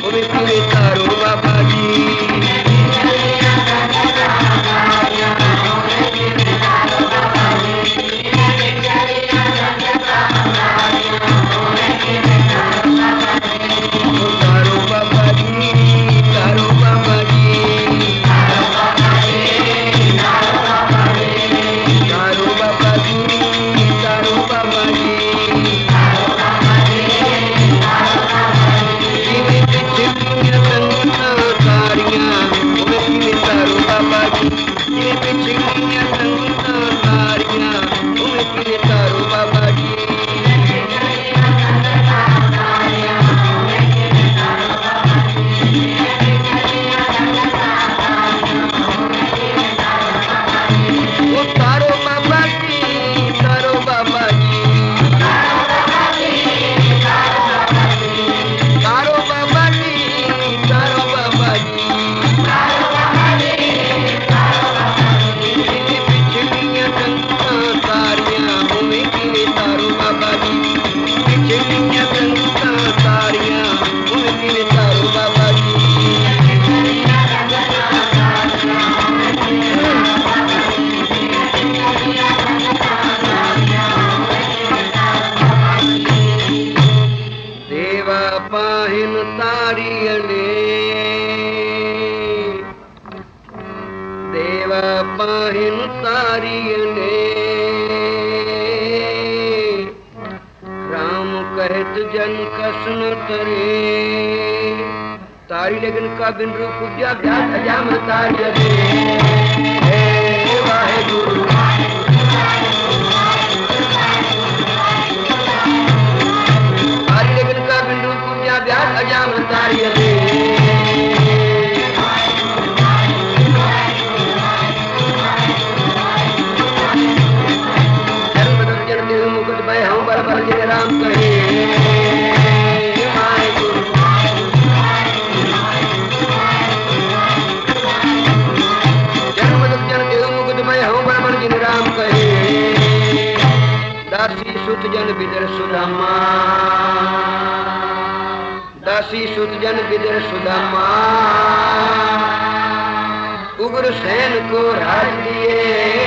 उमे किवे तारो बाबा जी। तारी लगन का बिन रूप पूजा व्यास अजाम तारी हे वाहेगुरु तारी लगन का बिन रूप पूजा व्यास अजाम तारी जन्म जन देव मुकुट भय हूँ बल बल जय राम कहे दासी सुत जन बिदर सुदामा दासी सुत जन बिदर सुदामा उग्र सेन को राज दिए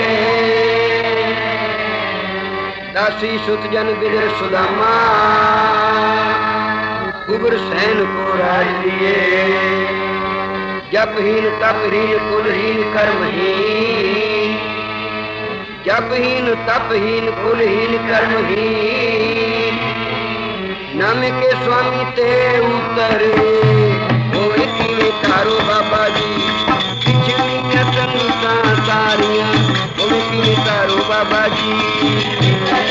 दासी सुत जन बिदर सुदामा उग्र सेन को राज दिए जपहीन तपहीन कुलहीन कर्महीन जपहीन तपहीन कुलहीन कर्महीन नाम के स्वामी ते उतर होए किवे तारो बाबा जी पिछली संता सारियां होए किवे तारो बाबा जी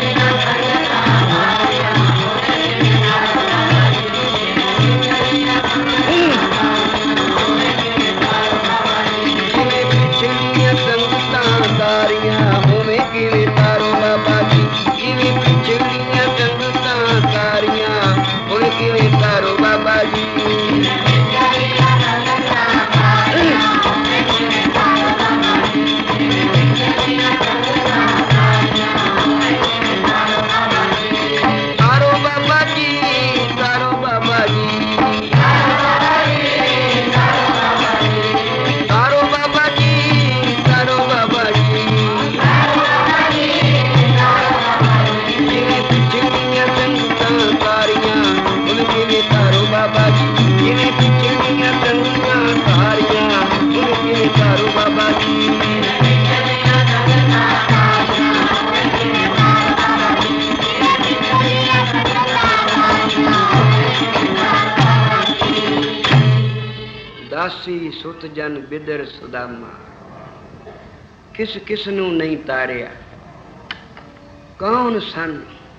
दासी सुत जन बिदर सुदामा किस किस नू नहीं तारिया कौन सन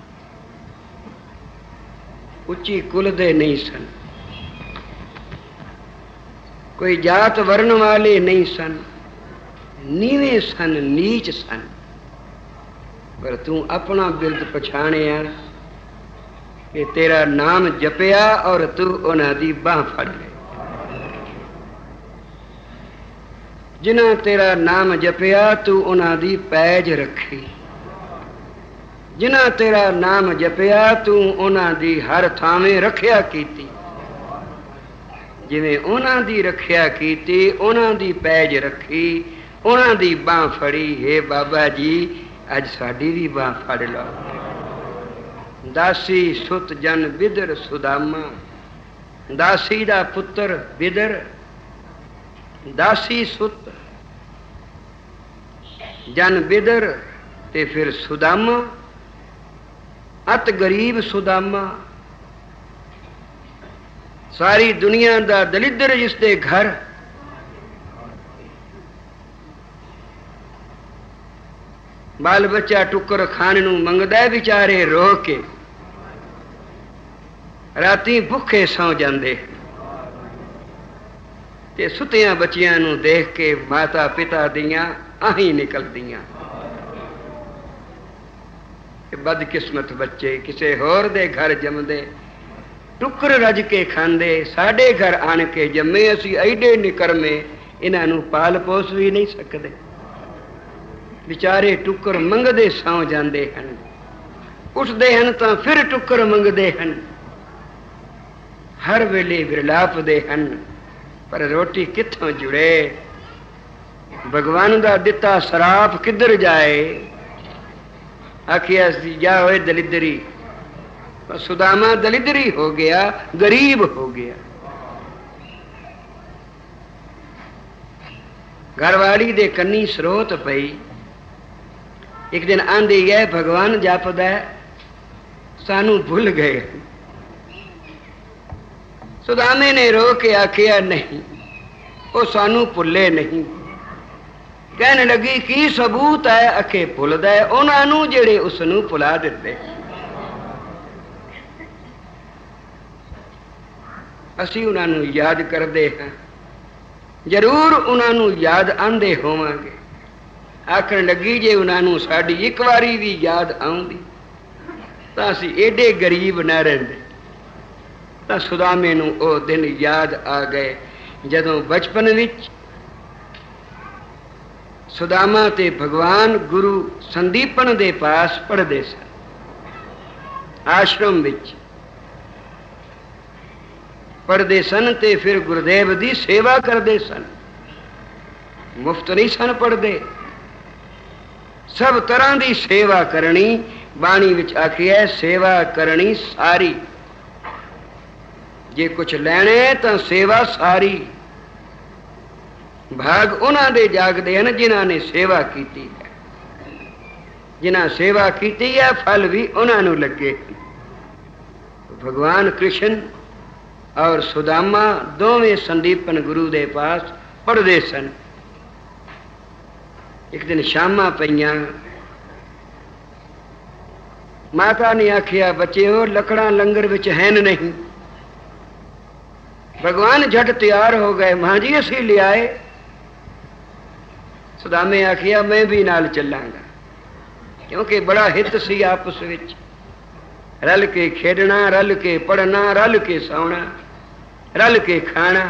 उच्ची कुल दे नहीं सन कोई जात वर्ण वाले नहीं सन नीवे सन नीच सन पर तू अपना बिरद पछाणिया कि तेरा नाम जपिया और तू उन्हां दी बाह फड़ ले जिन्हें तेरा नाम जपिया तू उन्हां दी पैज रखी जिन्हें तेरा नाम जपिया तू उन्हां दी हर थावें रखिया कीती ਜਿਵੇਂ ਉਹਨਾਂ ਦੀ ਰੱਖਿਆ ਕੀਤੀ, ਉਹਨਾਂ ਦੀ ਪੈਜ ਰੱਖੀ, ਉਹਨਾਂ ਦੀ ਬਾਂਹ ਫੜੀ। ਹੇ ਬਾਬਾ ਜੀ, ਅੱਜ ਸਾਡੀ ਵੀ ਬਾਂਹ ਫੜ ਲਓ। ਦਾਸੀ ਸੁਤ ਜਨ ਬਿਦਰ ਸੁਦਾਮਾ, ਦਾਸੀ ਦਾ ਪੁੱਤਰ ਬਿਦਰ, ਦਾਸੀ ਸੁਤ ਜਨ ਬਿਦਰ ਤੇ ਫਿਰ ਸੁਦਾਮਾ, ਅਤ ਗਰੀਬ ਸੁਦਾਮਾ। ਸਾਰੀ ਦੁਨੀਆ ਦਾ ਦਲਿੱਦਰ ਜਿਸ ਦੇ ਘਰ ਬਾਲ ਬੱਚਾ ਟੁੱਕਰ ਖਾਣ ਨੂੰ ਮੰਗਦਾ, ਵਿਚਾਰੇ ਰੋ ਕੇ ਰਾਤੀ ਭੁੱਖੇ ਸੌ ਜਾਂਦੇ ਤੇ ਸੁੱਤਿਆਂ ਬੱਚਿਆਂ ਨੂੰ ਦੇਖ ਕੇ ਮਾਤਾ ਪਿਤਾ ਦੀਆਂ ਆਹੀਂ ਨਿਕਲਦੀਆਂ। ਬਦਕਿਸਮਤ ਬੱਚੇ ਕਿਸੇ ਹੋਰ ਦੇ ਘਰ ਜੰਮਦੇ, ਟੁੱਕਰ ਰੱਜ ਕੇ ਖਾਂਦੇ। ਸਾਡੇ ਘਰ ਆਣ ਕੇ ਜੰਮੇ, ਅਸੀਂ ਐਡੇ ਨਿਕਰਮੇ, ਇਹਨਾਂ ਨੂੰ ਪਾਲ ਪੋਸ ਵੀ ਨਹੀਂ ਸਕਦੇ। ਵਿਚਾਰੇ ਟੁੱਕਰ ਮੰਗਦੇ ਸੌ ਜਾਂਦੇ ਹਨ, ਉੱਠਦੇ ਹਨ ਤਾਂ ਫਿਰ ਟੁੱਕਰ ਮੰਗਦੇ ਹਨ, ਹਰ ਵੇਲੇ ਵਿਰਲਾਪਦੇ ਹਨ, ਪਰ ਰੋਟੀ ਕਿੱਥੋਂ ਜੁੜੇ? ਭਗਵਾਨ ਦਾ ਦਿੱਤਾ ਸਰਾਪ ਕਿੱਧਰ ਜਾਏ? ਆਖਿਆ ਸੀ ਜਾ ਹੋਏ ਦਲਿਦਰੀ। ਸੁਦਾਮਾ ਦਲਿਦਰੀ ਹੋ ਗਿਆ, ਗਰੀਬ ਹੋ ਗਿਆ। ਘਰਵਾਲੀ ਦੇ ਕੰਨੀ ਸਰੋਤ ਪਈ। ਇੱਕ ਦਿਨ ਆਂਦੀ ਹੈ ਭਗਵਾਨ ਜਪਦਾ, ਸਾਨੂੰ ਭੁੱਲ ਗਏ। ਸੁਦਾਮੇ ਨੇ ਰੋ ਕੇ ਆਖਿਆ ਨਹੀਂ, ਉਹ ਸਾਨੂੰ ਭੁੱਲੇ ਨਹੀਂ। ਕਹਿਣ ਲੱਗੀ ਕੀ ਸਬੂਤ ਹੈ? ਅਖੇ ਭੁੱਲਦਾ ਉਹਨਾਂ ਨੂੰ ਜਿਹੜੇ ਉਸ ਨੂੰ ਭੁਲਾ ਦਿੱਤੇ। ਅਸੀਂ ਉਹਨਾਂ ਨੂੰ ਯਾਦ ਕਰਦੇ ਹਾਂ, ਜ਼ਰੂਰ ਉਹਨਾਂ ਨੂੰ ਯਾਦ ਆਂਦੇ ਹੋਵਾਂਗੇ। ਆਖਣ ਲੱਗੀ ਜੇ ਉਹਨਾਂ ਨੂੰ ਸਾਡੀ ਇੱਕ ਵਾਰੀ ਵੀ ਯਾਦ ਆਉਂਦੀ ਤਾਂ ਅਸੀਂ ਏਡੇ ਗਰੀਬ ਨਾ ਰਹਿੰਦੇ। ਤਾਂ ਸੁਦਾਮੇ ਨੂੰ ਉਹ ਦਿਨ ਯਾਦ ਆ ਗਏ ਜਦੋਂ ਬਚਪਨ ਵਿੱਚ ਸੁਦਾਮਾ ਤੇ ਭਗਵਾਨ ਗੁਰੂ ਸੰਦੀਪਨ ਦੇ ਪਾਸ ਪੜ੍ਹਦੇ ਸਨ। ਆਸ਼ਰਮ ਵਿੱਚ ਪੜ੍ਹਦੇ ਸਨ ਤੇ ਫਿਰ ਗੁਰਦੇਵ ਦੀ ਸੇਵਾ ਕਰਦੇ ਸਨ। ਮੁਫਤ ਨਹੀਂ ਸਨ ਪੜ੍ਹਦੇ, ਸਭ ਤਰ੍ਹਾਂ ਦੀ ਸੇਵਾ ਕਰਨੀ। ਬਾਣੀ ਵਿੱਚ ਆਖਿਆ ਸੇਵਾ ਕਰਨੀ ਸਾਰੀ। ਜੇ ਕੁਛ ਲੈਣੇ ਤਾਂ ਸੇਵਾ ਸਾਰੀ। ਭਾਗ ਉਹਨਾਂ ਦੇ ਜਾਗਦੇ ਹਨ ਜਿਨ੍ਹਾਂ ਨੇ ਸੇਵਾ ਕੀਤੀ ਹੈ। ਜਿਨ੍ਹਾਂ ਸੇਵਾ ਕੀਤੀ ਹੈ ਫਲ ਵੀ ਉਹਨਾਂ ਨੂੰ ਲੱਗੇ। ਭਗਵਾਨ ਕ੍ਰਿਸ਼ਨ ਔਰ ਸੁਦਾਮਾ ਦੋਵੇਂ ਸੰਦੀਪਨ ਗੁਰੂ ਦੇ ਪਾਸ ਪੜ੍ਹਦੇ ਸਨ। ਇੱਕ ਦਿਨ ਸ਼ਾਮਾਂ ਪਈਆਂ, ਮਾਤਾ ਨੇ ਆਖਿਆ ਬੱਚਿਓ ਲੱਕੜਾਂ ਲੰਗਰ ਵਿੱਚ ਹਨ ਨਹੀਂ। ਭਗਵਾਨ ਝਟ ਤਿਆਰ ਹੋ ਗਏ, ਮਾਂ ਜੀ ਅਸੀਂ ਲਿਆਏ। ਸੁਦਾਮੇ ਆਖਿਆ ਮੈਂ ਵੀ ਨਾਲ ਚੱਲਾਂਗਾ, ਕਿਉਂਕਿ ਬੜਾ ਹਿੱਤ ਸੀ ਆਪਸ ਵਿੱਚ। ਰਲ ਕੇ ਖੇਡਣਾ, ਰਲ ਕੇ ਪੜ੍ਹਨਾ, ਰਲ ਕੇ ਸੌਣਾ, ਰਲ ਕੇ ਖਾਣਾ।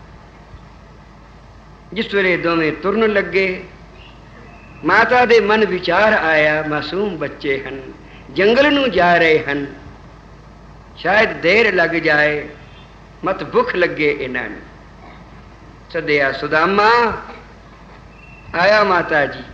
ਜਿਸ ਵੇਲੇ ਦੋਵੇਂ ਤੁਰਨ ਲੱਗੇ, ਮਾਤਾ ਦੇ ਮਨ ਵਿਚਾਰ ਆਇਆ ਮਾਸੂਮ ਬੱਚੇ ਹਨ, ਜੰਗਲ ਨੂੰ ਜਾ ਰਹੇ ਹਨ, ਸ਼ਾਇਦ ਦੇਰ ਲੱਗ ਜਾਏ, ਮਤ ਭੁੱਖ ਲੱਗੇ ਇਹਨਾਂ ਨੂੰ। ਸੱਦਿਆ ਸੁਦਾਮਾ। ਆਇਆ ਮਾਤਾ ਜੀ।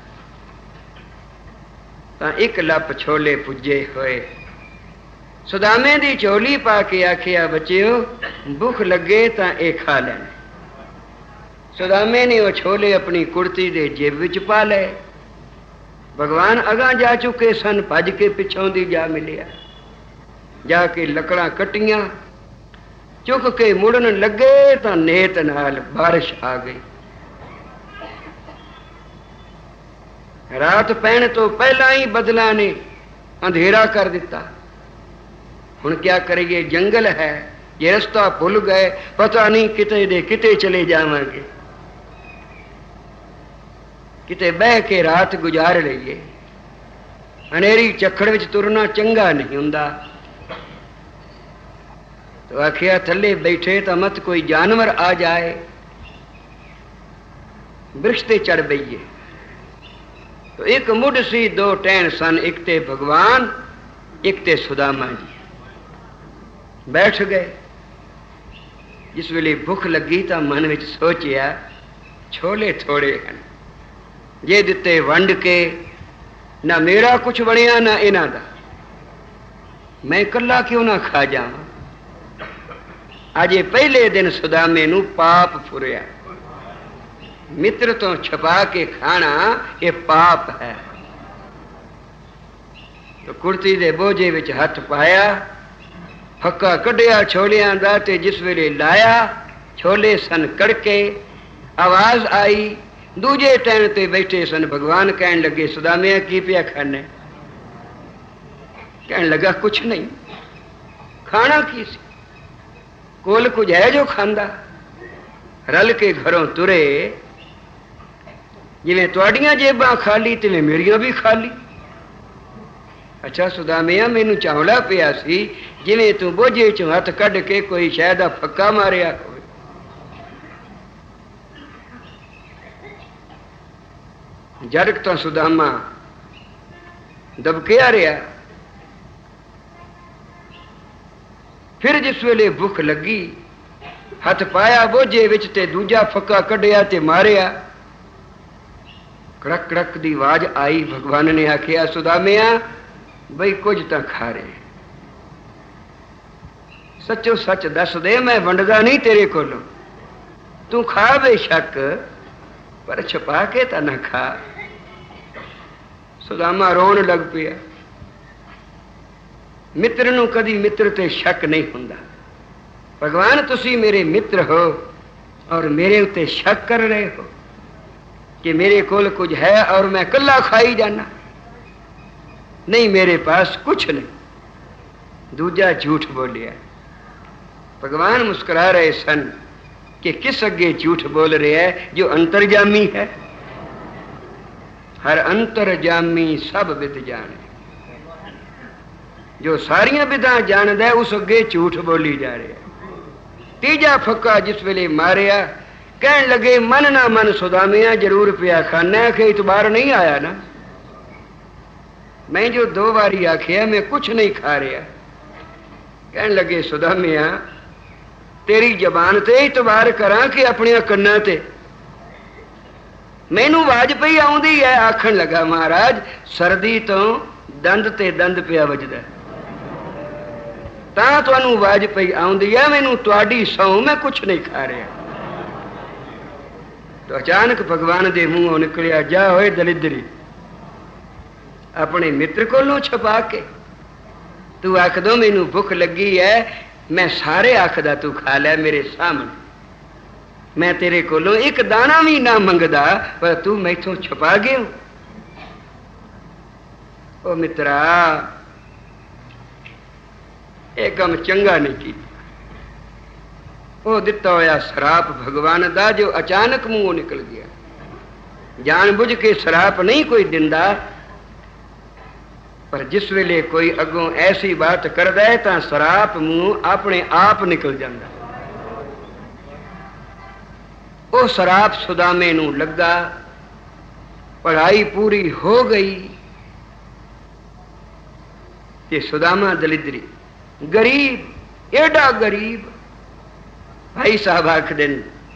ਤਾਂ ਇੱਕ ਲੱਪ ਛੋਲੇ ਪੁੱਜੇ ਹੋਏ ਸੁਦਾਮੇ ਦੀ ਝੋਲੀ ਪਾ ਕੇ ਆਖਿਆ ਬੱਚਿਓ ਭੁੱਖ ਲੱਗੇ ਤਾਂ ਇਹ ਖਾ ਲੈਣ। ਸੁਦਾਮੇ ਨੇ ਉਹ ਛੋਲੇ ਆਪਣੀ ਕੁੜਤੀ ਦੇ ਜੇਬ ਵਿੱਚ ਪਾ ਲਏ। ਭਗਵਾਨ ਅਗਾਂ ਜਾ ਚੁੱਕੇ ਸਨ, ਭੱਜ ਕੇ ਪਿੱਛੋਂ ਦੀ ਜਾ ਮਿਲਿਆ। ਜਾ ਕੇ ਲੱਕੜਾਂ ਕੱਟੀਆਂ, ਚੁੱਕ ਕੇ ਮੁੜਨ ਲੱਗੇ ਤਾਂ ਨੇਤ ਨਾਲ ਬਾਰਿਸ਼ ਆ ਗਈ। ਰਾਤ ਪੈਣ ਤੋਂ ਪਹਿਲਾਂ ਹੀ ਬਦਲਾਂ ਨੇ ਅੰਧੇਰਾ ਕਰ ਦਿੱਤਾ। ਹੁਣ ਕਿਆ ਕਰੀਏ? ਜੰਗਲ ਹੈ, ਜੇ ਰਸਤਾ ਭੁੱਲ ਗਏ ਪਤਾ ਨਹੀਂ ਕਿਤੇ ਦੇ ਕਿਤੇ ਚਲੇ ਜਾਵਾਂਗੇ। ਕਿਤੇ ਬਹਿ ਕੇ ਰਾਤ ਗੁਜ਼ਾਰ ਲਈਏ। ਹਨੇਰੀ ਝੱਖੜ ਵਿੱਚ ਤੁਰਨਾ ਚੰਗਾ ਨਹੀਂ ਹੁੰਦਾ। ਤੋ ਆਖਿਆ ਥੱਲੇ ਬੈਠੇ ਤਾਂ ਮਤ ਕੋਈ ਜਾਨਵਰ ਆ ਜਾਏ, ਬ੍ਰਿਕਸ਼ ਤੇ ਚੜ ਬਈਏ। ਤੋ ਇੱਕ ਮੁੱਢ ਸੀ, ਦੋ ਟਹਿਣ ਸਨ, ਇੱਕ ਤੇ ਭਗਵਾਨ, ਇੱਕ ਤੇ ਸੁਦਾਮਾ ਜੀ। ਬੈਠ ਗਏ। जिस वेले भुख लगी तो मन में सोचिया छोले थोड़े हैं, जे दिते वंड के ना मेरा कुछ बनिया ना इन्हां दा, मैं कला क्यों ना खा जावां। अजे पहले दिन सुदामे नूं पाप फुरिया। मित्र तो छुपा के खाना ये पाप है। तो कुर्ती दे बोझे विच हथ पाया, फक्का कढ़िया छोलियां दा, ते जिस वेले लाया छोले सन कड़के, आवाज आई। दूजे टैन ते बैठे सन भगवान, कहन लगे सुदामिया की पिया खाने? कहन लगा कुछ नहीं। खाना की सी? कोल कुछ है जो खांदा? रल के घरों तुरे, जिवें तुहाडियां जेबां खाली तिवें मेरियां भी खाली। अच्छा सुदामिया मैनू चावला पिया सी जिवें तू बोझे चों हथ कढ़ के कोई शह दा फक्का मारिया होवे। जरक तो सुदामा दबकिया रहा। फिर जिस वेले भुख लगी, हथ पाया बोझे विच ते दूजा फक्का कढ़िया ते मारिया। कड़क कड़क दी आवाज आई। भगवान ने आखिया सुदामिया बई कुछ तो खा रहे, सचो सच दस दे, मैं वंडदा नहीं तेरे कोलों। तू खा बेशक पर छुपा के तो ना खा। सुदामा रोन लग पिया। मित्र नूं कदी मित्र ते शक नहीं हुंदा। भगवान तुसी मेरे मित्र हो और मेरे उत्ते शक कर रहे हो कि मेरे कोल कुछ है और मैं कल्ला खाई जाना? नहीं, मेरे पास कुछ नहीं। दूजा झूठ बोलिया। भगवान मुस्कुरा रहे सन कि किस अगे झूठ बोल रहे है जो अंतर्जामी है। हर अंतर्जामी सब विद जाने। जो सारियां विधां जानदा है उस अगे झूठ बोली जा रहा है। तीजा फक्का जिस वेले मारिया, कहन लगे मन ना मन सुदामिया जरूर पिया खाना, कि इतबार नहीं आया ना? मैं जो 2 बारी आखिया मैं कुछ नहीं खा रहा। कहन लगे सुदामिया तेरी जबान ते इतबार करा कि अपने कन्ना ते? मैनू आवाज पई आउंदी है। आखन लगा महाराज सर्दी तो दंद ते दंद पिया वजदा, तां तुहानू आवाज पई आउंदी है। मैनू तुहाडी सौं मैं कुछ नहीं खा रहा। तो अचानक भगवान दे मूंहों निकलिया, जा होए दलिद्री, अपने मित्र कोलों छुपा के तू आख दो मैनू भुख लगी है, मैं सारे आखदा तू खा लै मेरे सामने। मैं तेरे कोलों एक दाना भी ना मंगदा, पर तू मैथों छुपा गए। ओ मित्रा ये काम चंगा नहीं किया। वो दिता होया शराप भगवान दा जो अचानक मुंहों निकल गया। जान बुझ के शराप नहीं कोई दिंदा, पर जिस वेले कोई अगों ऐसी बात करदा है तां शराप मुंह अपने आप निकल जाता। वो शराप सुदामे नूं लगा। पढ़ाई पूरी हो गई कि सुदामा दलिद्री, गरीब, एडा गरीब। भाई साहब आख दिन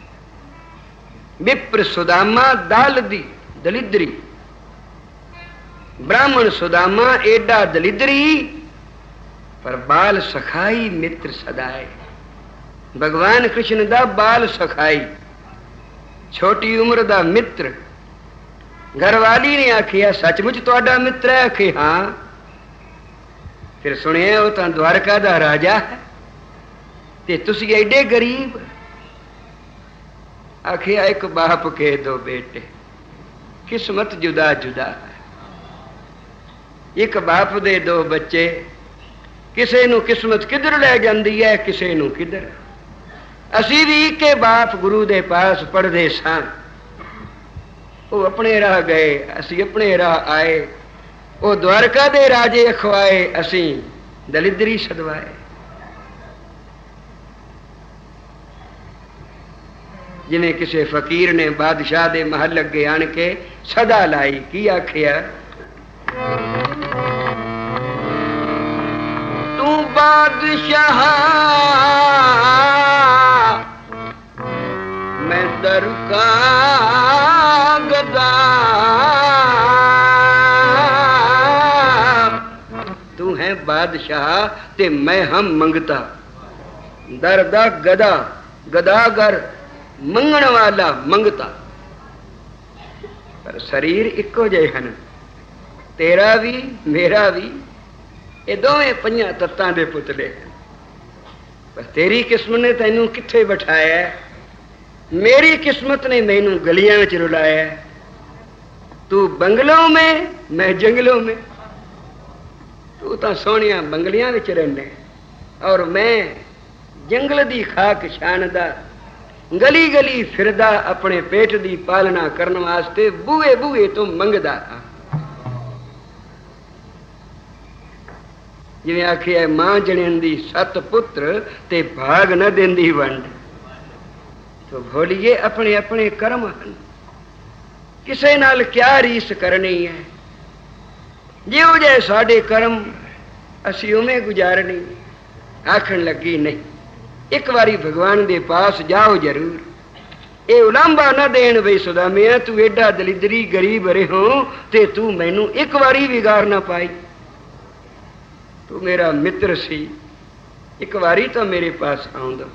विप्र सुदामा दाल दी दलिद्री, ब्राह्मण सुदामा एडा दलिद्री, पर बाल सखाई मित्र सदाए। भगवान कृष्ण दा बाल सखाई, छोटी उम्र दा मित्र। घरवाली ने आखिया सचमुच तुहाडा मित्र है? आखे हाँ। फिर सुनिया वो तो द्वारका दा राजा है ते तुसी एडे गरीब। आखिया एक बाप के 2 बेटे, किस्मत जुदा जुदा है। एक बाप दे 2 बच्चे, किसे नू किस्मत किधर ले जाती है, किसे नू किधर। असी भी के बाप गुरु दे पास पढ़दे सां, वो अपने राह गए, असी अपने राह आए। वो द्वारका दे राजे अखवाए, असी दलिद्री सदवाए। जिन्हें किसी फकीर ने बादशाह दे महल अगे आन के सदा लाई, की आखिया तू बादशाह दर का गदा तू है बादशाह ते मैं हम मंगता दर दा गदा गदागर मंगण वाला मंगता पर शरीर इको जे हन तेरा भी मेरा भी ये दोवें पंजा तत्तां दे पुतले पर तेरी किस्मत ने तैनू किथे बिठाया मेरी किस्मत ने मैनू गलियां च रुलाया तू बंगलों में मैं जंगलों में तू तो सोहणिया बंगलियां विच रहने और मैं जंगल दी खाक छानदा गली गली फिरदा अपने पेट दी पालना करने वास्ते बूहे बूहे तो मंगदा जिवें आखिया मां जणन दी 7 पुत्र ते भाग न देंदी वंड तो भोलिए अपने अपने कर्म हन किसे नाल क्या रीस करनी है जिहो जे साडे कर्म असी उमें गुजारनी आखण लगी नहीं एक बारी भगवान दे पास जाओ जरूर ये उलांबा न देन बई सुदामिया तू एडा दलिदरी गरीब रहो ते तू मैनू एक बारी भी गार ना पाई तू मेरा मित्र सी एक बारी तो मेरे पास आउंदा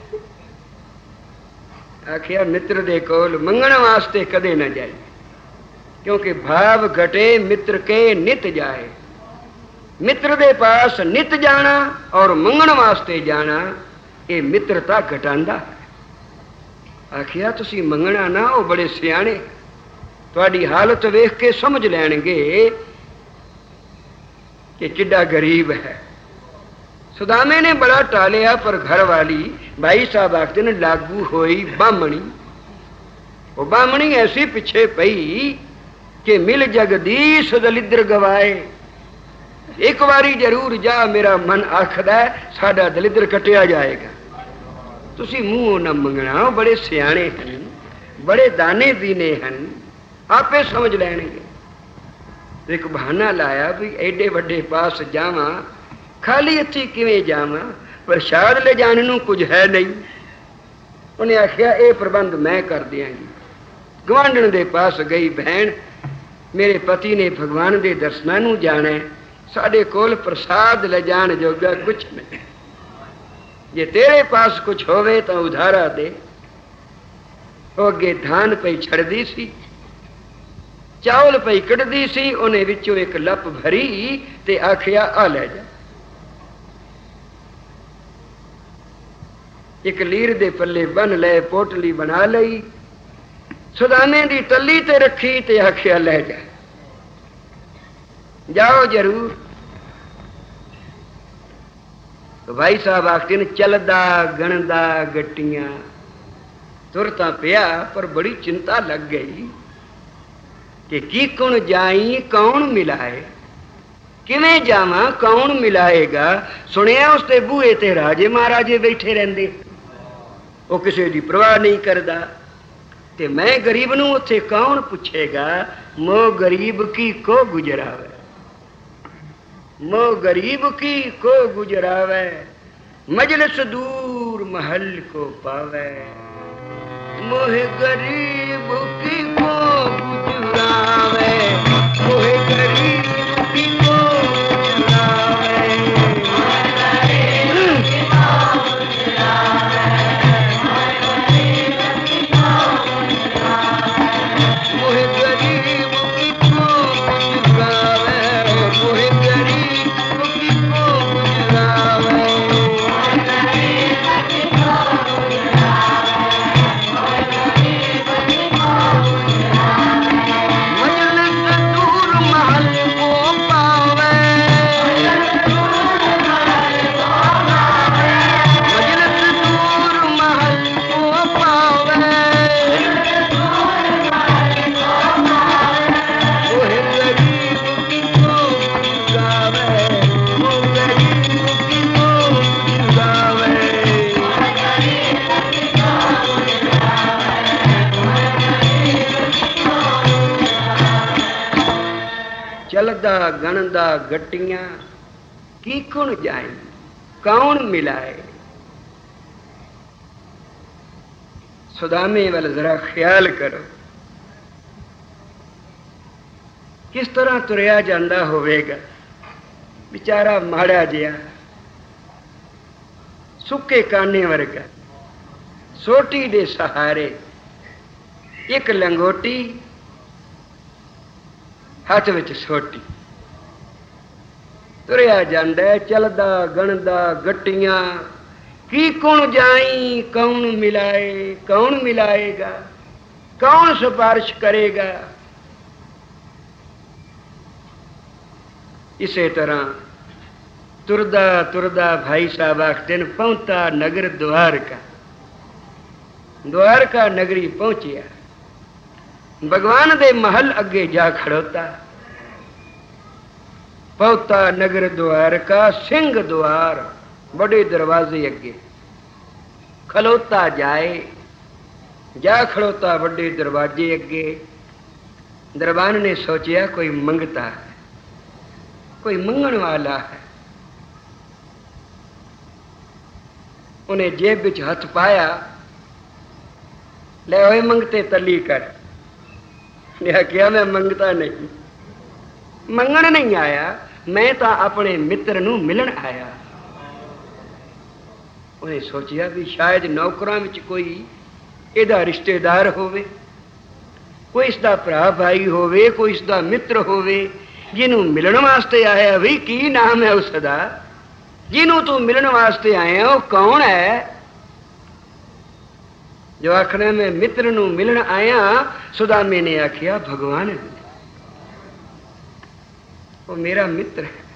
आखिया मित्र दे कोल मंगण वास्ते कदे न जाए क्योंकि भाव घटे मित्र के नित जाए मित्र दे पास नित जाना और मंगण वास्ते जाना ये मित्रता घटांदा आखिया तुसी मंगना ना वो बड़े सियाणे तुहाडी हालत वेख के समझ लैणगे कि किड्डा गरीब है सुदामे ने बड़ा टालिया पर घर वाली भाई साहब आखते ने लागू होई बामणी वो बामणी ऐसी पिछे पई कि मिल जगदीश दलिद्र गवाए एक बारी जरूर जा मेरा मन आखदा साडा दलिद्र कटिया जाएगा तुसी मुंह न मंगना बड़े सियाणे हन बड़े दाने दीने हन आपे समझ लैणगे एक बहाना लाया भी एडे वड्डे पास जावां खाली हथी किवें जावां प्रसाद ले जाने नूं कुछ है नहीं उन्हें आखिया ये प्रबंध मैं कर दियांगी गवांढण दे पास गई बहन मेरे पति ने भगवान दे दर्शनां नूं जाना साडे कोल प्रसाद ले जाण जोगा कुछ नहीं जे तेरे पास कुछ होवे तो उधारा दे अगे धान पई छड़दी सी चावल पई कढ़दी सी उन्हें विचों एक लप भरी ते आखिया आ ले जा एक लीर दे पल्ले बन ले पोटली बना लई सुदामे दी तली ते रखी ते आखिया ले जा जाओ जरूर तो भाई साहब आखते ने चलदा गणदा गट्टियां तुरता पिया पर बड़ी चिंता लग गई कि की कौन जाई कौन मिलाए किवें जावा कौन मिलाएगा सुनिया उसते बूहे ते राजे महाराजे बैठे रहंदे वो किसी दी परवाह नहीं करदा ते मैं गरीब नूं उत्थे कौन पुछेगा मो गरीब की को गुजरावे मो गरीब की को गुजरावे मजलिस दूर महल को पावे मोहे गरीब की को गुजरावे मोहे गरीब की को गुजरावे मोहे गरीब की को गुजरावे मोहे चलदा गणदा गट्टियां की कौन जाए कौन मिलाए ਸੁਦਾਮੇ ਵੱਲ ਜ਼ਰਾ ਖਿਆਲ ਕਰੋ, ਕਿਸ ਤਰ੍ਹਾਂ ਤੁਰਿਆ ਜਾਂਦਾ ਹੋਵੇਗਾ। ਵਿਚਾਰਾ ਮਾੜਾ ਜਿਹਾ ਸੁੱਕੇ ਕਾਨੇ ਵਰਗਾ, ਸੋਟੀ ਦੇ ਸਹਾਰੇ, ਇੱਕ ਲੰਗੋਟੀ ਹੱਥ ਵਿੱਚ ਸੋਟੀ, ਤੁਰਿਆ ਜਾਂਦਾ, ਚਲਦਾ ਗਣਦਾ ਗੱਟੀਆਂ। ਕੀ ਕੁਣ ਜਾਈ ਕੌਣ ਮਿਲਾਏ, ਕੌਣ ਮਿਲਾਏਗਾ, ਕੌਣ ਸਿਫਾਰਿਸ਼ ਕਰੇਗਾ। ਇਸੇ ਤਰ੍ਹਾਂ ਤੁਰਦਾ ਤੁਰਦਾ ਭਾਈ ਸਾਹਿਬ ਆਖਦੇ ਨੇ ਪਹੁੰਚਾ ਨਗਰ ਦੁਆਰਕਾ। ਦੁਆਰਕਾ ਨਗਰੀ ਪਹੁੰਚਿਆ, ਭਗਵਾਨ ਦੇ ਮਹਲ ਅੱਗੇ ਜਾ ਖੜੋਤਾ। ਪਹੁੰਚਾ ਨਗਰ ਦੁਆਰਕਾ, ਸਿੰਘ ਦੁਆਰ, बड़े दरवाजे अगे खलोता जाए, जा खड़ोता बड़े दरवाजे अगे। दरबान ने सोचा कोई मंगता है, कोई मंगण वाला है। उन्हें जेब विच हथ पाया, ले ओए मंगते तली कर। ने आख्या मैं मंगता नहीं, मंगण नहीं आया, मैं तो अपने मित्र नूं मिलन आया। उन्हें सोचा भी शायद नौकरां विच कोई इहदा रिश्तेदार होवे, कोई इसदा भरा भाई होवे, कोई इसदा मित्र होवे जिन्हों मिलन वास्ते आया। भी की नाम है उसदा, जिन्हों तू मिलन वास्ते आया वो कौन है। जो आखना मैं मित्र नूं मिलन आया, सुदामे ने आखिया भगवान है, वो मेरा मित्र है,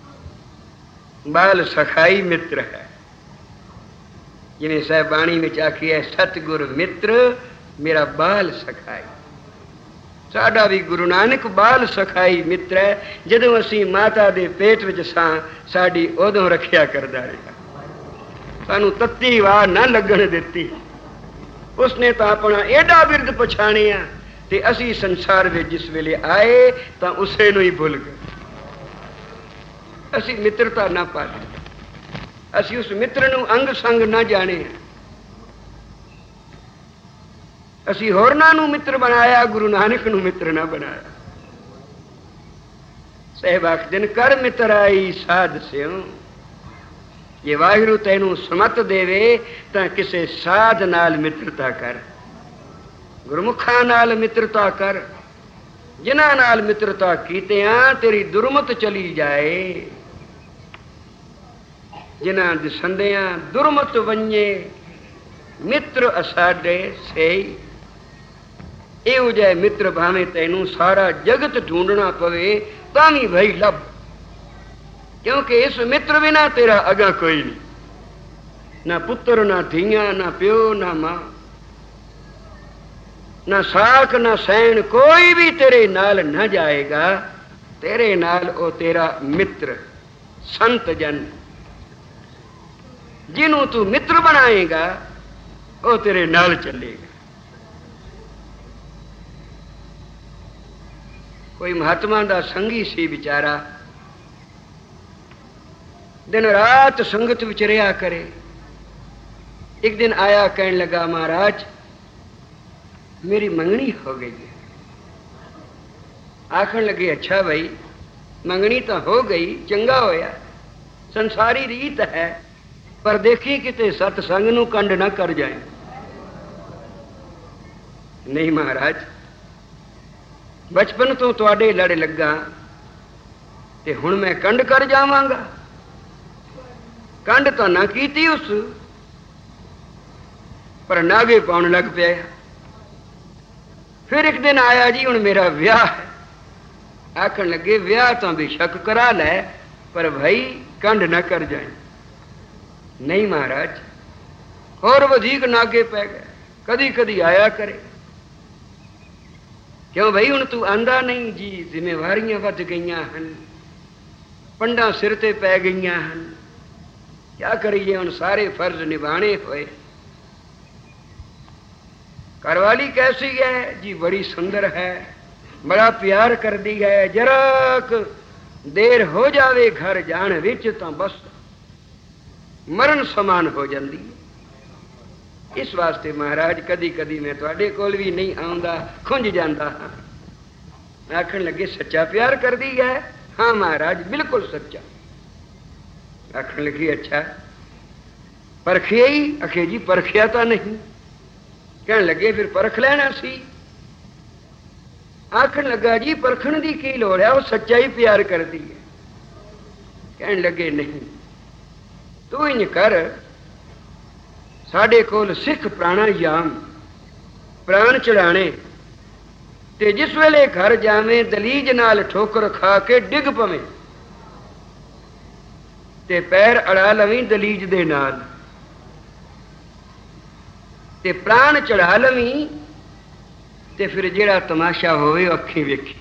बाल सखाई मित्र है। जिन्हें साहबाणी में आखी है सतगुर मित्र मेरा बाल सखाई। साडा भी गुरु नानक बाल सखाई मित्र है। जदों असीं माता दे पेट विच सां, साडी उदों रखिया करदा रहा, सानू तत्ती वाह ना लगन दित्ती। उसने तो अपना एडा बिरद पछाणिया ते असीं संसार में जिस वेले आए तो उसे नूं ही भुल गए। असीं मित्रता ना पाली, असी उस मित्र नूं अंग संग ना जाने। असी होरनां नूं मित्र बनाया, गुरु नानक नूं मित्र ना बनाया। साहिब आखदे ने कर मित्राई साध स्यों, जे वाहिगुरू तैनूं समत देवे तां किसे साध नाल मित्रता कर, गुरमुखां नाल मित्रता कर। जिन्हां नाल मित्रता कीतियां तेरी दुरमत चली जाए। जिन्हां दिसंदियां दुरमत वंजे, मित्र असाडे सही। इहो जिहे मित्र भावें तैनूं सारा जगत ढूंढना पवे तां भी भई लभ, क्योंकि इस मित्र बिना तेरा अगा कोई नहीं, ना पुत्र ना धीयां ना प्यो ना मां ना साख ना सैन, कोई भी तेरे नाल न जाएगा। तेरे नाल ओ तेरा मित्र संत जन, जिन्हों तू मित्र बनाएगा वो तेरे नाल चलेगा। कोई महात्मा दा संगी सी बेचारा, दिन रात संगत विच रहा करे। एक दिन आया, कहने लगा महाराज मेरी मंगनी हो गई है। आखन लगे अच्छा भाई मंगनी तो हो गई, चंगा होया, संसारी रीत है, पर देखी किते सतसंग नूं कंड ना कर जाए। नहीं महाराज, बचपन तो तुहाडे लड़ लगा ते हुण मैं कंड कर जावांगा। कंड तो ना कीती उस, पर नागे पाउण लग पिया। फिर एक दिन आया जी हुण मेरा ब्याह है। आखन लगे ब्याह तो बेशक करा लै, पर भाई कंड ना कर जाए। नहीं महाराज, और वधिक नागे पै गए, कदी कदी आया करे। क्यों भाई हुण तू आंदा नहीं जी, जिम्मेवारियां वध गईयां हन, पंडा सिर ते पै गईयां हन, क्या करिए हुण सारे फर्ज निभाने होए। घरवाली कैसी है जी? बड़ी सुंदर है, बड़ा प्यार कर दी है। जराक देर हो जावे घर जान विच तो बस मरण समान हो जाती है। इस वास्ते महाराज कदी कदी मैं तुहाडे कोल भी नहीं आउंदा, खुंज जांदा हां। आखण लगे सच्चा प्यार कर दी है? हाँ महाराज बिल्कुल सच्चा। आखण लगी अच्छा परखिया ही? आखे जी परखिया तो नहीं। कहने लगे फिर परख लेना सी। आखण लगा जी परखण दी की लोड़ है, वो सच्चा ही प्यार कर दी है। कहने लगे नहीं, तू इंज कर, साडे कोल सिख प्राणायाम प्राण चढ़ाने ते जिस वेले घर जावे दलीज नाल ठोकर खा के डिग पवे ते पैर अड़ा लवी दलीज दे नाल ते प्राण चढ़ा लवी ते फिर जेड़ा तमाशा होवे अखी वेखी।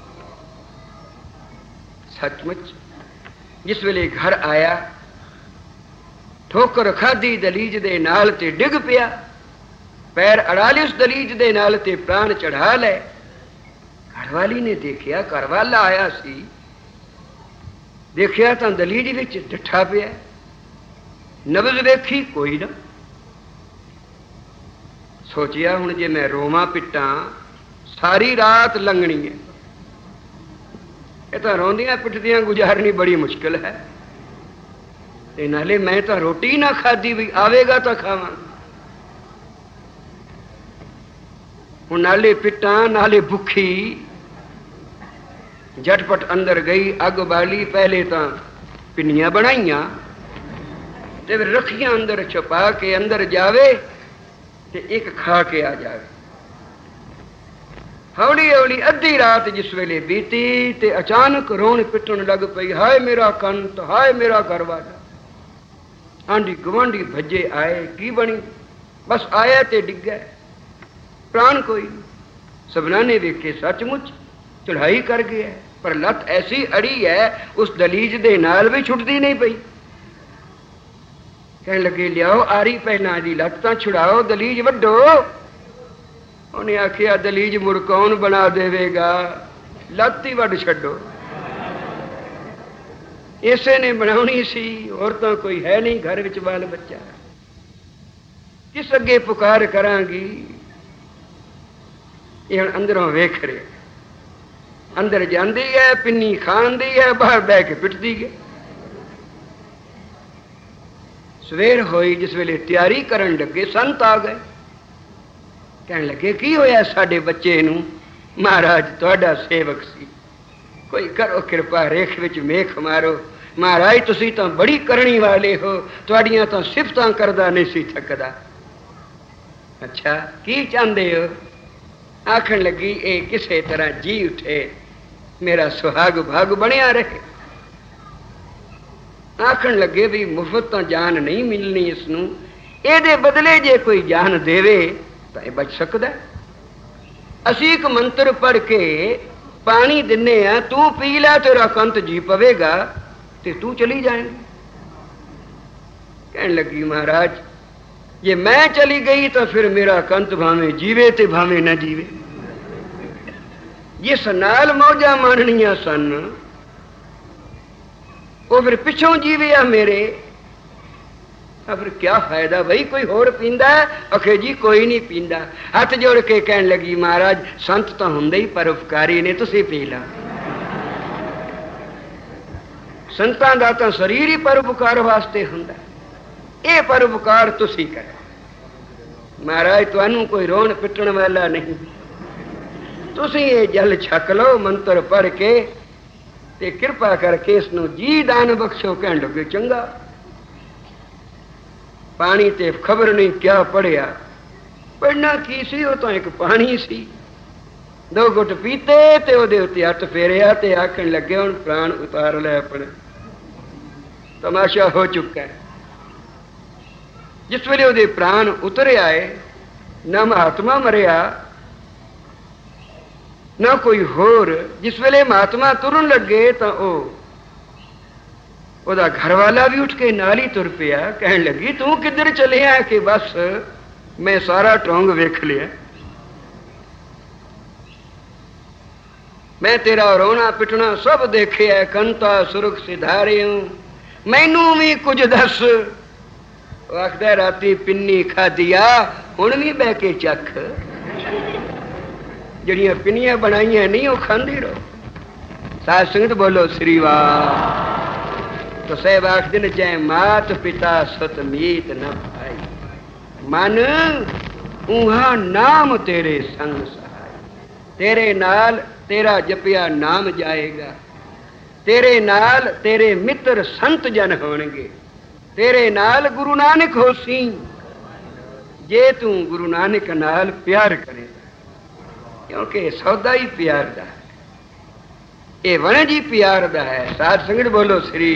सचमुच जिस वेले घर आया ठोकर खाधी दलीज दे नाल ते डिग पिया, पैर अड़ा ली उस दलीज दे नाल ते प्राण चढ़ा ले। घरवाली ने देखिया, घरवाला आया सी, देखिया तां दलीज विच डिठा पिया, नबज वेखी कोई ना। सोचिया हुण जे मैं रोवां पिट्टां सारी रात लंघनी है, ये तां रोंदियां पिटदियां गुजारनी बड़ी मुश्किल है। ते नाले मैं तां रोटी ना खाधी भी आवेगा तां खावां। हुण नाले पिट्टां नाले भुखी, झटपट अंदर गई, अग बाली, पहले तां पिन्नियां बनाईयां ते फिर रखियां अंदर छुपा के, अंदर जावे ते एक खा के आ जावे। हौली हौली अद्धी रात जिस वेले बीती ते अचानक रोन पिटन लग पई, हाय मेरा कंत, हाय मेरा घरवाला। आंधी गवांढी भज्जे आए, की बनी? बस आया ते डिग गए, प्राण कोई नहीं। सबना ने वेखे सचमुच चढ़ाई कर गया, पर लत ऐसी अड़ी है उस दलीज दे नाल भी छुटती नहीं पई। कहने लगे लियाओ आरी पहना दी लत तां छुड़ाओ, दलीज वड्डो। उन्हें आखिया दलीज मुड़ कौन बना देवेगा, लत ही वड्ड छड्डो। इसे ने बनाउणी सी, और तो कोई है नहीं घर विच बाल बच्चा, किस अगे पुकार करांगी। ये हुण अंदरों वेख रहे, अंदर जांदी है, पिन्नी खांदी है, बाहर बह के पिटदी है। सवेर होई, जिस वेले तैयारी करन लगे संत आ गए। कहने लगे की होया साडे बच्चे नूं? महाराज तुहाडा सेवक सी, कोई करो कृपा, रेख विच मेख मारो। महाराज तुसी तां बड़ी करनी वाले हो, तुहाडियां तां सिफतां करदा नहीं सी थकदा। अच्छा की चाहते हो? आखण लगी ए किसे तरह जी उठे, मेरा सुहाग भाग बनिया रहे। आखण लगे भी मुफ्त तो जान नहीं मिलनी इसनूं, एदे बदले जे कोई जान देवे तो यह बच सकदा। असी एक मंत्र पढ़ के पानी दिने आ, तू पी ला, तेरा कंत जी पवेगा ते तू चली जाएगी। कहने लगी महाराज ये मैं चली गई तो फिर मेरा कंत भावे जीवे ते भावे न जीवे। जिस नाल मौजा माननिया सन वो फिर पिछों जीविया मेरे, अब फिर क्या फायदा भाई, कोई होर पींदा? आखे जी कोई नहीं पींदा। हाथ जोड़ के कहने लगी महाराज संत तो हुंदे ही परोपकारी ने, तुसी पी ला। संतां दा तां शरीर ही परोपकार वास्ते हुंदा, ये परोपकार तुसी करो। महाराज तुहानू कोई रोन पिटण वाला नहीं, तुसी ये जल छक लो मंत्र पढ़ के ते कृपा करके इसनू जी दान बख्शो। कहने लगे चंगा। पानी ते खबर नहीं क्या पढ़िया, पढ़ना की सी, वो तो एक पानी सी। दो घुट पीते ते ओदे उत्ते हथ फेरिया ते आखण लगे हुण प्राण उतार ले अपने, तमाशा हो चुका है। जिस वेले ओदे प्राण उतरे आए, ना महात्मा मरिया ना कोई होर। जिस वेले महात्मा तुरन लगे तो ओदा घरवाला भी उठ के नाल ही तुर पिया। कहने लगी तू किधर चले आ? कि बस मैं सारा टोंग वेख लिया, मैं तेरा रोना पिटना सब देखे, कंता सुरख सिधारे हूं, मैनू भी कुछ दस। आखदा राती पिन्नी खादिया हुण भी बह के चख जड़ियां पिन्नियां बनाइयां नहीं वो खांदी रहो। साध संगत बोलो श्री वाह। तो साहब आखदे ने चाहे मात पिता सुत मीत न भाई मन उहा नाम तेरे संग सहाय। तेरे नाल तेरा जपिया नाम जाएगा, तेरे नाल तेरे मित्र संत जन होणगे, तेरे नाल गुरु नानक होसी जे तू गुरु नानक नाल प्यार करेगा। क्योंकि सौदा ही प्यार दा है, ये वणज ही प्यार दा है। साध संगत बोलो श्री।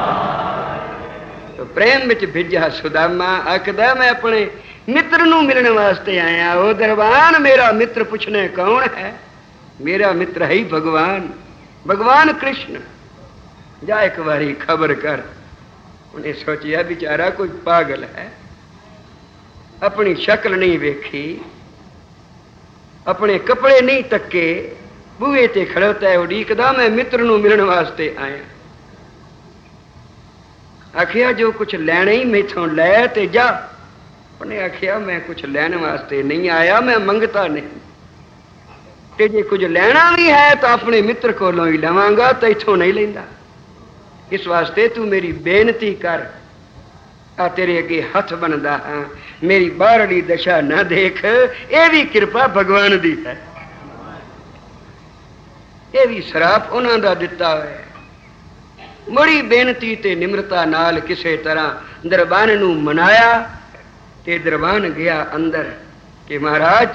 तो प्रेम विच भिजा सुदामा आखदा मैं अपने मित्र नू मिलने वास्ते आया। वो दरबान मेरा मित्र पूछने कौन है? मेरा मित्र है ही भगवान, भगवान कृष्ण। जा एक बारी खबर कर। उन्हें सोचिया बेचारा कोई पागल है, अपनी शक्ल नहीं वेखी, अपने कपड़े नहीं तके, बूहे ते खड़ोता है उड़ीकदा मैं मित्र नू मिलने वास्ते आया। आखिया जो कुछ लैना ही मैथों लै ते जा। उन्हें आखिया मैं कुछ लैने वास्ते नहीं आया, मैं मंगता नहीं, ते जे कुछ लेना भी है तो अपने मित्र कोलों ही लवांगा, तो इथों नहीं लेंदा। इस वास्ते तू मेरी बेनती कर, आ तेरे अगे हथ बनदा हाँ, मेरी बाहरली दशा न देख। ये भी कृपा भगवान दी है, ये भी सराप उन्हां दा दिता है। बड़ी बेनती ते निम्रता नाल किसे तरह दरबान नू मनाया ते दरबान गया अंदर कि महाराज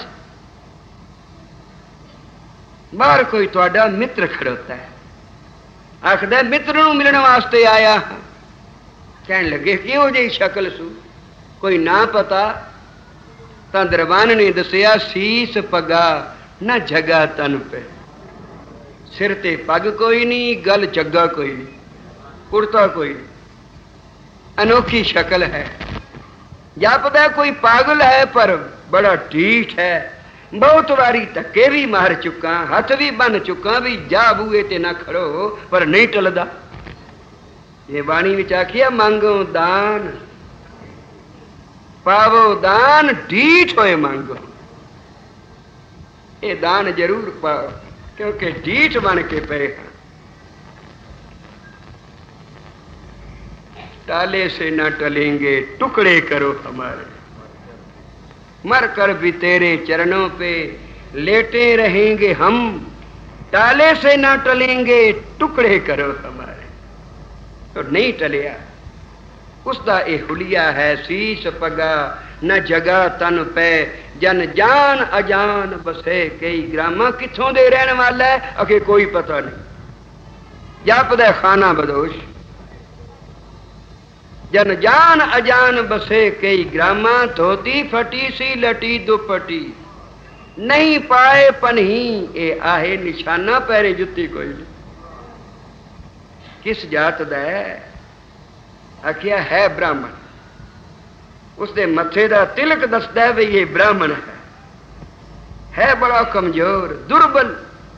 बाहर कोई तुहाडा मित्र खड़ोता है। आखदा मित्र नू मिलने वास्ते आया। कहन लगे किहो जी शक्ल सू? कोई ना पता? तां दरबान ने दसिया सीस पगा न जगा तन पे। सिर ते पग कोई नहीं, गल जग्गा कोई नहीं, कुर्ता कोई नहीं, अनोखी शक्ल है। जापदा कोई पागल है पर बड़ा ढीठ है। बहुत बारी धक्के भी मार चुका, हाथ भी बन चुका, भी जा बूए ते ना खड़ो, पर नहीं टलदा। ये बाणी विच आखिया मांगो दान पावो दान, ढीठ होए मांगो। ये दान जरूर पाओ क्योंकि ढीठ बन के पे हैं। टाले से न टलेंगे टुकड़े करो हमारे, मर कर भी तेरे चरणों पे लेटे रहेंगे हम। टाले से न टलेंगे टुकड़े करो हमारे। तो नहीं टलिया। उसका ये हुलिया है शीश पगा न जगा तन पे, जन जान अजान बसे कई ग्रामा। किथों दे रहने वाला है? अगे कोई पता नहीं। जापदा खाना बदोश। जन जान अजान बसे कई ग्रामा, धोती फटी सी लटी दुपटी, नहीं पाए पनही ए आहे निशाना, पैरे जुत्ती कोई नहीं। किस जात दा है? आखिया है ब्राह्मण। उसके मथे दा तिलक दसदा है ये ब्राह्मण है बड़ा कमजोर दुर्बल।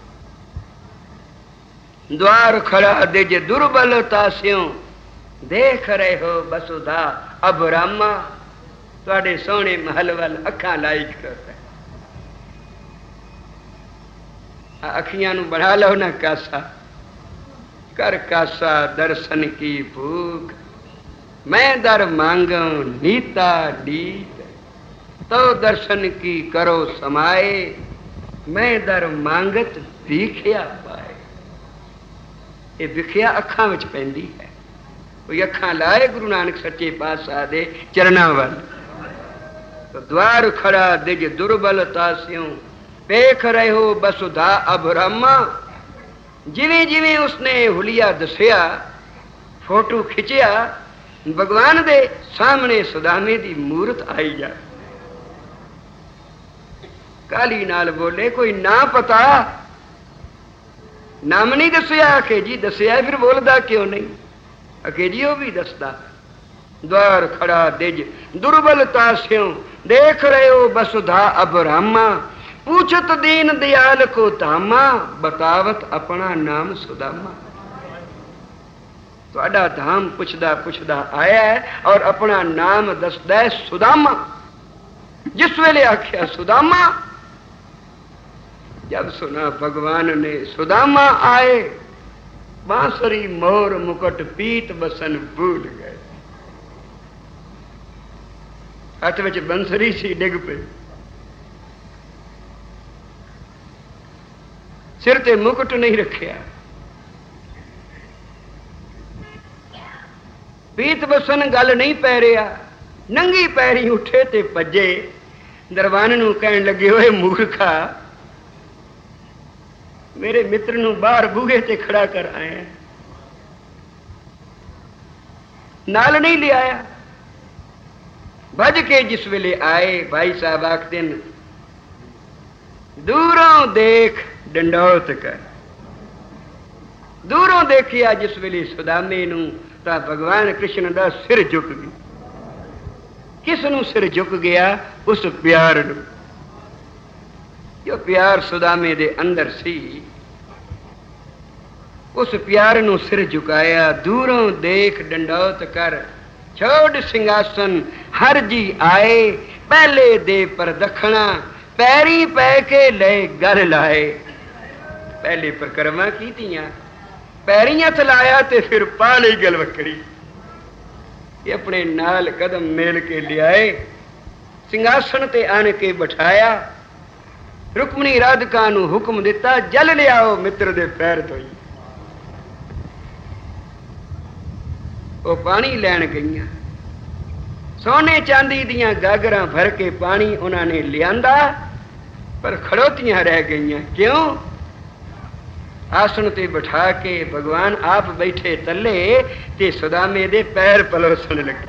द्वार खड़ा दिज दुर्बलता स्यों, देख रहे हो बसुधा अब रामा। तुहाडे सोहने महल वाल अखां लाई खड़ोता है। अखियां नू बढ़ा लो ना कासा, कर कासा दर्शन की भूख। मैं दर मांगू नीता नीत, तो दर्शन की करो समाए। मैं दर मांगत भिखिया पाए। ये भिखिया अखां विच पैंदी है। कोई अखां लाए गुरु नानक सच्चे पातशाह दे चरणां वल। तो द्वार खड़ा दिज दुर्बलता स्यों, पेख रहे हो बसुधा अब रामा। जिवें जिवें उसने हुलिया दसिया, फोटो खिंचिया, भगवान दे सामने सुदामे दी मूरत आई जा। काली नाल बोले कोई ना पता, नाम नहीं दसिया? आखे जी दसिया, फिर बोलदा क्यों नहीं? आखे जी वो भी दसदा। द्वार खड़ा दिज दुर्बलता स्यों, देख रहे हो बसुधा अब रामा। पूछत दीन दयाल को धामा, बतावत अपना नाम सुदामा। ਤੁਹਾਡਾ धाम पुछदा पुछदा आया है और अपना नाम दसदा है सुदामा। जिस वेले आख्या सुदामा, जब सुना भगवान ने सुदामा आए, बांसुरी मोर मुकुट पीत बसन भूल गए। हाथ विच बंसुरी सी, डिग पे, सिर ते मुकुट नहीं रखिया। पीत बसन गल नहीं पै रहा, नंगी पैरी उठे ते भजे। दरबान नूं कहण लगे, ओए मूर्खा, मेरे मित्र नूं बाहर बूहे ते खड़ा कर आया, नाल नहीं ले आया। भज के जिस वेले आए, भाई साहब आखदे न, दूरों देख डंडौत कर। दूरों देखिया जिस वेले सुदामे नूं, तां भगवान कृष्ण दा सिर झुक गया। किस नूं सिर झुक गया? उस प्यार नूं, जो प्यार सुदामे दे अंदर सी। उस प्यार नूं सिर झुकाया। दूरों देख डंडौत कर, छोड़ सिंहासन हर जी आए। पहले दे पर दखना, पैरी पै के ले गल लाए। पहले परिक्रमा कीतियां, पैरी हथ लाया ते फिर पा लई गल वकड़ी। ये अपने नाल कदम मेल के लियाए, सिंहासन ते आन के बिठाया। रुक्मणी राधिका नूं हुक्म दिता, जल लियाओ मित्र दे पैर धोई। वो पानी लैण गईयां, सोने चांदी दियां गागरां भर के पानी उन्होंने लियांदा, पर खड़ोतियां रह गईयां। क्यों? आसन ते बिठा के भगवान आप बैठे तले ते सुदामे दे पैर पलोसण लगे।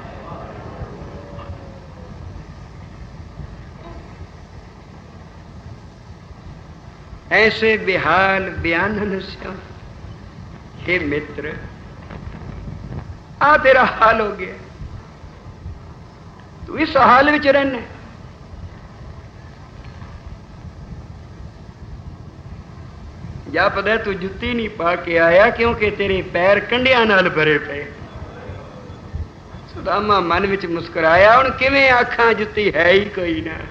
ऐसे बेहाल बयानन से, हे मित्र, आ तेरा हाल हो गया, तू इस हाल विच रहना। जापदा तू जुत्ती नहीं पा के आया, क्योंकि तेरे पैर कंडियां नाल भरे पे। सुदामा मन विच मुस्कुराया, हुण किवें आखां जुत्ती है ही कोई ना।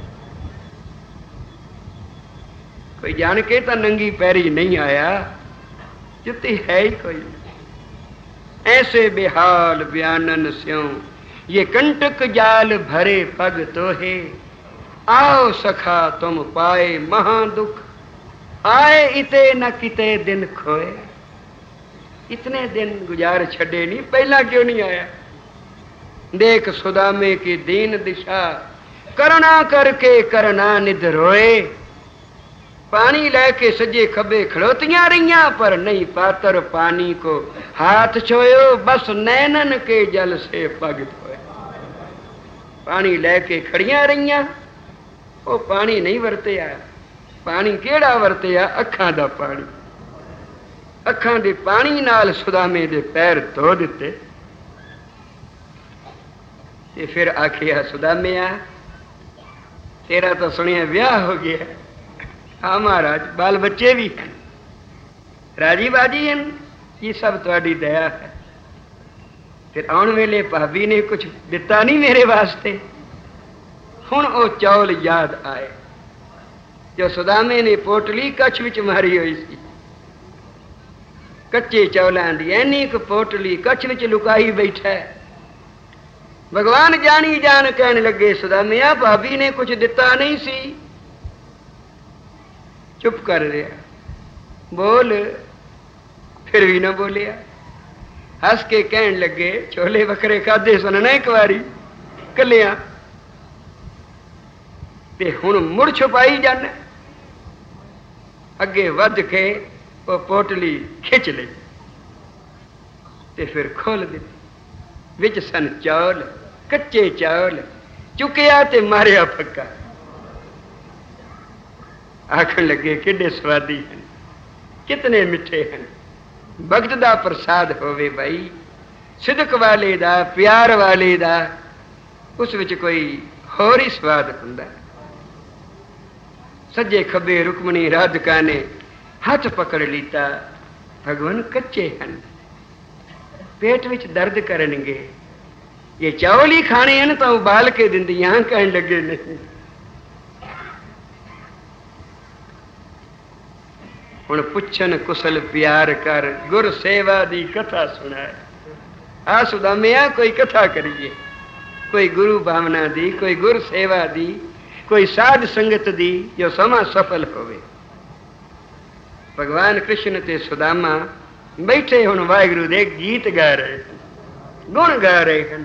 कोई जान के तो नंगी पैरी नहीं आया, जुत्ती है ही कोई ना। ऐसे बेहाल बयानन स्यों, ये कंटक जाल भरे पग तोहे। आओ सखा तुम पाए महा दुख, आए इते न किते दिन खोए। इतने दिन गुजार छड़े नहीं, पहला क्यों नहीं आया? देख सुदामे की दीन दिशा, करना करके करना निध रोए। पानी लेके सजे खबे खड़ोतियां रहियां, पर नहीं पातर पानी को हाथ छोयो। बस नैनन के जल से पग धोए। पानी लेके खड़ियां रहियां, वो पानी नहीं वरतिया। पानी केड़ा वरतिया? अखां दा पानी। अखां दे पानी नाल सुदामे दे पैर धो दिते। ते फिर आखिया, सुदामिया, तेरा तो सुनिया ब्याह हो गया। हाँ महाराज, बाल बच्चे भी हैं, राजी बाजी हैं, ये सब तुहाडी दया है। फिर आउण वेले भाभी ने कुछ दिता नहीं मेरे वास्ते। हुण ओ चौल याद आए जो सुदामे ने पोटली कच्छ विच मारी हुई सी। कच्चे चौलां दी ऐनी क पोटली कच्छ विच लुकाई बैठा है। भगवान जानी जान कहन लगे, सुदामिया, भाभी ने कुछ दिता नहीं सी। चुप कर रहा, बोल। फिर भी ना बोलिया। हस के कहन लगे, छोले बकरे खाधे सन ना एक बारी कलिया, ते हुण मुड़ छुपाई जाना। अगे वध के वो पोटली खिंच ली ते फिर खोल दी। विच सन चौल, कच्चे चौल। चुकिया ते मारिया फक्का। आखन लगे, किड्डे स्वादी हैं, कितने मिठे हैं। भगत दा प्रसाद होवे भाई, सिदक वाले दा, प्यार वाले दा, उस विच कोई होर ही स्वाद हुंदा। सज्जे खबे रुक्मणी राधिका ने हाथ पकड़ लीता। भगवान कच्चे हैं, पेट विच दर्द करनगे। ये चावल ही खाने हैं तो उबाल के दिंदियां कहन लगे नहीं। हुण पुछन कुशल प्यार कर, गुर सेवा दी कथा सुनाए। आ सुदामिया कोई कथा करिए, कोई गुरु भावना दी, कोई गुर सेवा दी, कोई साध संगत दी, जो समा सफल होवे। भगवान कृष्ण ते सुदामा बैठे हुण वाहिगुरु दे गीत गा रहे हैं, गुण गा रहे हैं।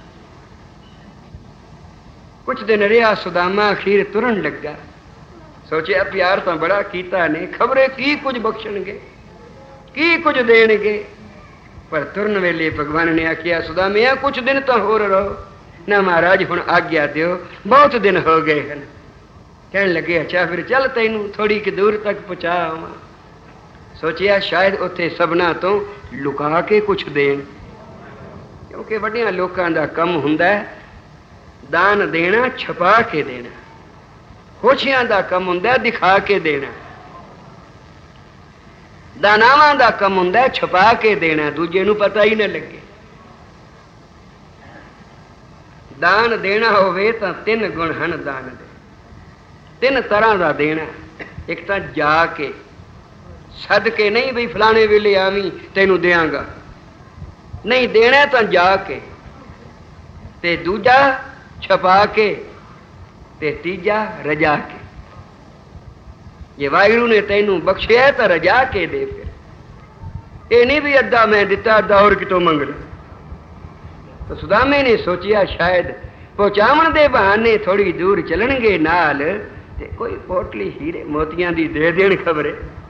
कुछ दिन रहा सुदामा अखीर तुरन लगा। सोचे प्यार तो बड़ा कीता ने, खबरे की कुछ बख्शणगे, की कुछ देणगे। पर तुरन वेले भगवान ने आखिया सुदामिया कुछ दिन तो होर रहो ना महाराज, हुण आज्ञा दियो, बहुत दिन हो गए हैं। कहने लगे अच्छा फिर चल तैनू थोड़ी कि दूर तक पहुंचा आवां। सोचिया शायद उत्थे सबना तो लुका के कुछ देण, क्योंकि वड्डियां लोकां दा कम हुंदा है दान देना छुपा के देना, होशियां दा कम हुंदा दिखा के देना, दानावां दा कम हुंदा छुपा के देना, दूजे नूं पता ही न लगे। दान देना होवे तां तीन गुण हन दान दे, तीन तरह दा देना। एक तां जाके सद के नहीं बई फलाने वेले आवी तैनू देंगा, नहीं देना तां जाके, ते दूजा छपा के, ते तीजा रजा के। ये वाहिगुरु ने तैनू बख्शिया तो रजा के दे, फिर ये नहीं भी अद्धा मैं दिता अद्धा और कितों मंगना। तो सुदामे ने सोचिया शायद पहुंचावन दे बहाने थोड़ी दूर चलणगे नाल ते कोई पोटली हीरे मोतियां दी दे देण खबरे।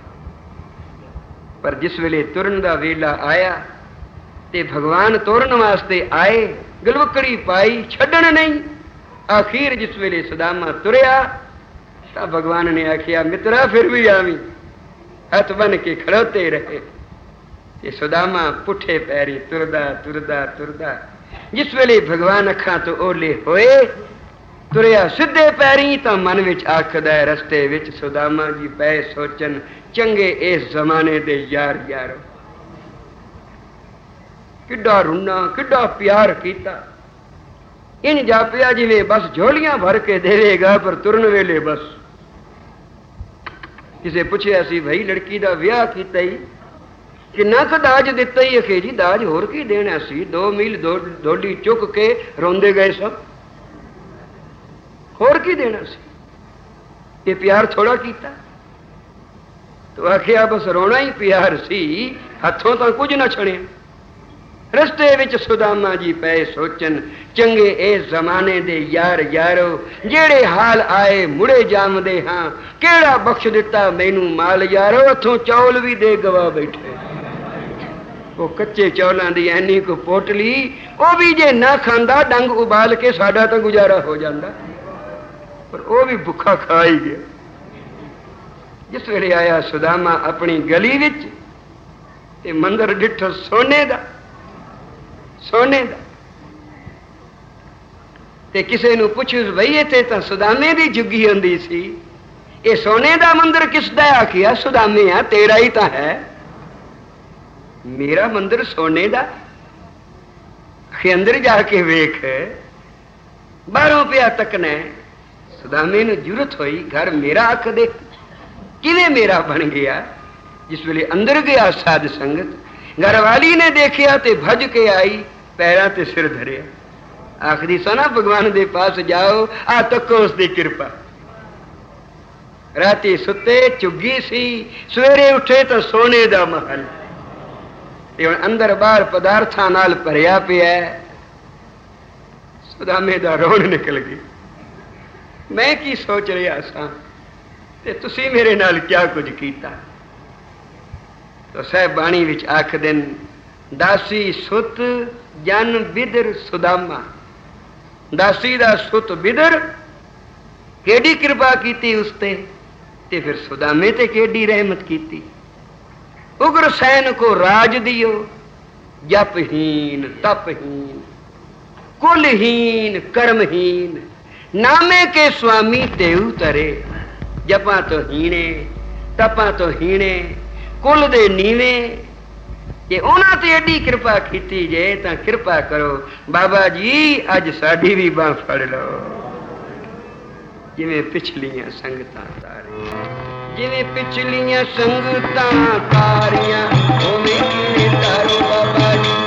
पर जिस वेले तुरन दा वेला आया ते भगवान तोरन वास्ते आए, गलवकड़ी पाई छड्डण नहीं। आखिर जिस वेले सुदामा तुरया तो भगवान ने आखिया मित्रा फिर भी आवी, हथ बन के खड़ोते रहे। ये सुदामा पुठे पैरी तुरदा तुरदा तुरदा जिस वेले भगवान अखा तो ओले होए तुरया सीधे पैरी, तो मन विच आखदा रस्ते विच सुदामा जी पै सोचन चंगे इस जमाने दे यार यारो, किड्डा रुना किड्डा प्यार कीता। इन जापिया जिवें बस झोलियां भर के देवेगा पर तुरन वेले बस। किसे पुछया सी भाई लड़की दा विआह कीता ही किन्ना क दाज दिता ही? अखे जी दाज होर की देना सी, 2 मील डोली चुक के रोंदे गए सब, होर की देना सी? ये प्यार थोड़ा कीता? तो आखिया बस रोना ही प्यार सी, हथों तो कुछ न छड़े। रस्ते विच सुदामा जी पै सोचन चंगे इस जमाने दे यार यारो, जेड़े हाल आए मुड़े जामदे हां, केड़ा बख्श दिता मैनू माल यारो, हथों चौल भी दे गवा बैठे। वो कच्चे चौलों की ऐनी को पोटली, वो भी जे ना खांदा डंग उबाल के साडा तो गुजारा हो जाता, पर वो भी भुखा खा ही गया। जिस वेले आया सुदामा अपनी गली विच ते मंदिर डिठो सोने दा, सोने दा। ते किसे नू पुछ बई इत्थे तां सुदामे दी जुगी हुंदी सी, ये सोने दा मंदिर किसदा? आखिया सुदामे आ, तेरा ही तां है। मेरा मंदिर सोने दा? आखे अंदर जाके वेख, बाहरों पिया तकना। सुदामे नू जुरत होई घर मेरा आख दे, किवें मेरा बन गया। जिस वेले अंदर गया साध संगत, घरवाली ने देखिया ते भज के आई, पैरां ते सिर धरिया, आखदी सोना भगवान दे पास जाओ, आ तको उसकी कृपा। राती सुते चुगी सी, सवेरे उठे तो सोने दा महल, ते हुण अंदर बाहर पदार्थां नाल भरिया पिया। सुदामे दा रोण निकल गई, मैं की सोच रहा सा ते तुसी मेरे नाल क्या कुछ कीता। तो साहब बाणी विच आख दिन, दासी सुत जन बिदर सुदामा, दासी दा सुत बिदर, केडी कृपा कीती उसते, ते फिर सुदामे ते केडी रहमत कीती। उग्र सैन को राज दियो, जपहीन तपहीन कुलहीन कर्महीन, नामे के स्वामी तेऊ तरे। जपा तो हीणे तपा तो हीणे, कुल दे नीवे, ਜੇ ਉਹਨਾਂ ਤੇ ਐਡੀ ਕਿਰਪਾ ਕੀਤੀ ਜੇ ਤਾਂ ਕਿਰਪਾ ਕਰੋ ਬਾਬਾ ਜੀ ਅੱਜ ਸਾਡੀ ਵੀ ਬਾਂਹ ਫੜ ਲਓ। ਜਿਵੇਂ ਪਿਛਲੀਆਂ ਸੰਗਤਾਂ ਤਾਰੀਆਂ, ਜਿਵੇਂ ਪਿਛਲੀਆਂ ਸੰਗਤਾਂ ਤਾਰੀਆਂ, ਉਵੇਂ ਕਿਵੇਂ ਤਾਰੋ ਬਾਬਾ ਜੀ।